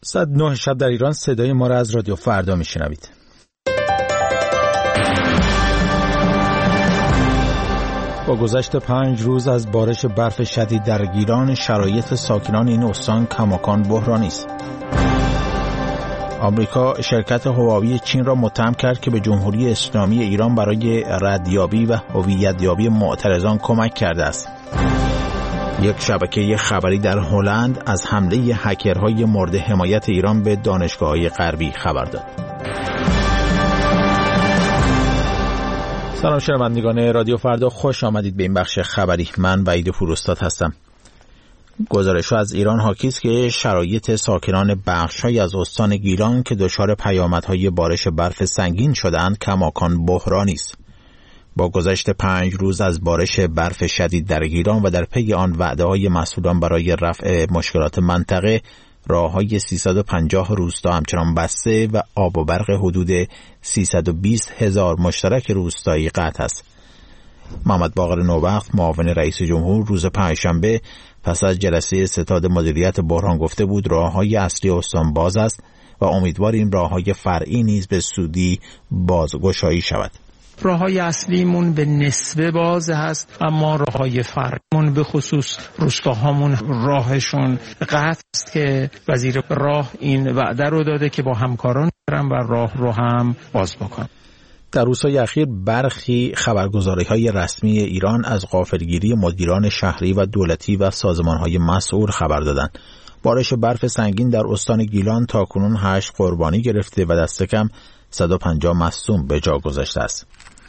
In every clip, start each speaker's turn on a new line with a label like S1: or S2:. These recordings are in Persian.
S1: ساعت 9 شب در ایران صدای ما را از رادیو فردا میشنوید. با گذشت 5 روز از بارش برف شدید در گیلان، شرایط ساکنان این استان کماکان بحرانی است. آمریکا شرکت هواوی چین را متهم کرد که به جمهوری اسلامی ایران برای ردیابی و هویت‌یابی معترضان کمک کرده است. یک شبکه خبری در هلند از حمله هکرهای مورد حمایت ایران به دانشگاه‌های غربی خبر داد. سلام شنوندگان رادیو فردا، خوش آمدید به این بخش خبری. من وحید پوراستاد هستم. گزارش‌ها از ایران حاکی است که شرایط ساکنان بخش‌هایی از استان گیلان که دچار پیامدهای بارش برف سنگین شدند کماکان بحرانی است. با گذشت 5 روز از بارش برف شدید در گیلان و در پی آن وعده‌های مسئولان برای رفع مشکلات منطقه، راه‌های 350 روستا همچنان بسته و آب و برق حدود 320,000 مشترک روستایی قطع است. محمد باقر نوبخت معاون رئیس جمهور روز پنجشنبه پس از جلسه ستاد مدیریت بحران گفته بود راه‌های اصلی استان باز است و امیدوار این راه‌های فرعی نیز به زودی بازگشایی شود.
S2: راه‌های اصلیمون به نسبه باز هست، اما راه‌های فرعیمون به خصوص روستاهامون راهشون قطع است که وزیر راه این وعده رو داده که با همکاران برن و راه رو هم باز بکنن.
S1: در روزهای اخیر برخی خبرگزاری‌های رسمی ایران از غافلگیری مدیران شهری و دولتی و سازمان‌های مسئول خبر دادند. بارش برف سنگین در استان گیلان تاکنون 8 قربانی گرفته و دست کم 150 مصدوم به جا گذاشته است.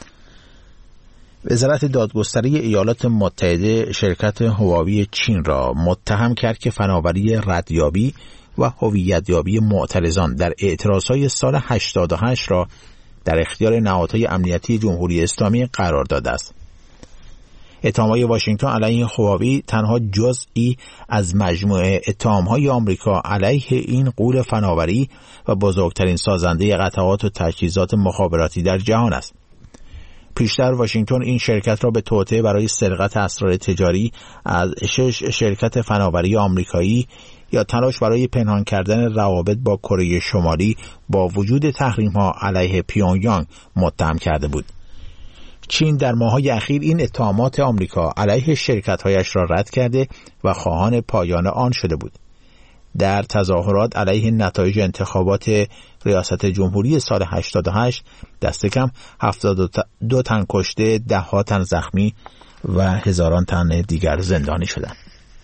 S1: وزارت دادگستری ایالات متحده شرکت هواوی چین را متهم کرد که فناوری ردیابی و هویت‌یابی معترضان در اعتراضهای سال 88 را در اختیار نهادهای امنیتی جمهوری اسلامی قرار داده است. اتهام‌های واشنگتن علیه هواوی تنها جزئی از مجموعه اتهام‌های آمریکا علیه این غول فناوری و بزرگترین سازنده قطعات و تجهیزات مخابراتی در جهان است. پیشتر واشنگتن این شرکت را به توطئه برای سرقت اسرار تجاری از 6 شرکت فناوری آمریکایی یا تلاش برای پنهان کردن روابط با کره شمالی با وجود تحریم‌ها علیه پیونگیانگ متهم کرده بود. چین در ماه‌های اخیر این اتهامات آمریکا علیه شرکت‌هایش را رد کرده و خواهان پایان آن شده بود. در تظاهرات علیه نتایج انتخابات ریاست جمهوری سال 88 دست کم 72 تن کشته، 10 تن زخمی و هزاران تن دیگر زندانی شدند.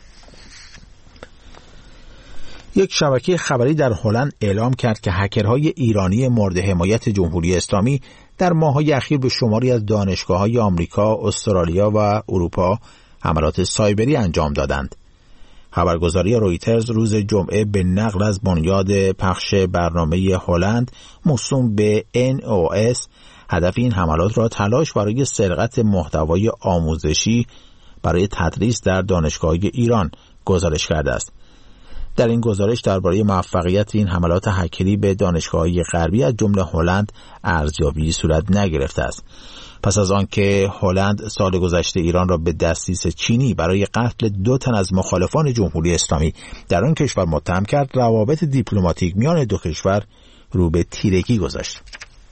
S1: یک شبکه خبری در هلند اعلام کرد که هکرهای ایرانی مورد حمایت جمهوری اسلامی در ماه‌های اخیر به شماری از دانشگاه‌های آمریکا، استرالیا و اروپا حملات سایبری انجام دادند. خبرگزاری رویترز روز جمعه به نقل از بنیاد پخش برنامه هلند موسوم به NOS هدف این حملات را تلاش برای سرقت محتوای آموزشی برای تدریس در دانشگاه‌های ایران گزارش کرده است. در این گزارش درباره موفقیت این حملات هکری به دانشگاه‌های غربی از جمله هلند ارزیابی صورت نگرفته است. پس از آنکه هلند سال گذشته ایران را به دستیس چینی برای قتل 2 تن از مخالفان جمهوری اسلامی در آن کشور متهم کرد، روابط دیپلماتیک میان دو کشور رو به تیرگی گذاشت.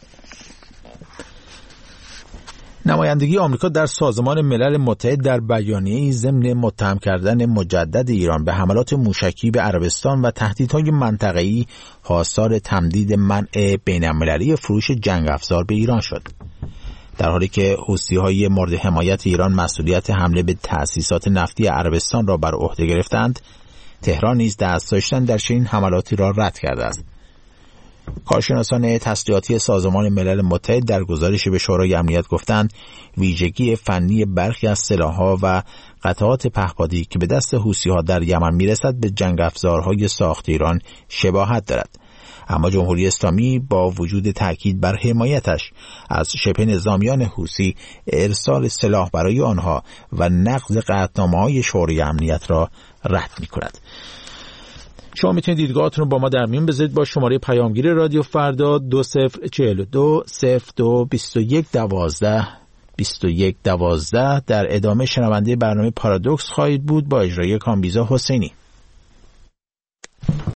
S1: نمایندگی آمریکا در سازمان ملل متحد در بیانیه‌ای ضمن متهم کردن مجدد ایران به حملات موشکی به عربستان و تهدیدهای منطقه‌ای خواستار تمدید منع بین‌المللی فروش جنگ افزار به ایران شد. در حالی که حوثی‌های مورد حمایت ایران مسئولیت حمله به تأسیسات نفتی عربستان را بر عهده گرفتند، تهران نیز دست داشتن در چنین حملاتی را رد کرده است. کارشناسان تسلیحاتی سازمان ملل متحد در گزارشی به شورای امنیت گفتند ویژگی فنی برخی از سلاح‌ها و قطعات پهپادی که به دست حوثی‌ها در یمن میرسد به جنگ افزارهای ساخت ایران شباهت دارد. اما جمهوری اسلامی با وجود تأکید بر حمایتش از شبه نظامیان حوثی، ارسال سلاح برای آنها و نقض قطعنامه‌های شورای امنیت را رد می‌کند. شما میتونید دیدگاهاتون رو با ما در میون بذارید با شماره پیامگیر رادیو فردا 2042 02 21 12 21 12. در ادامه شنونده برنامه پارادوکس خواهید بود با اجرای کامبیزا حسینی.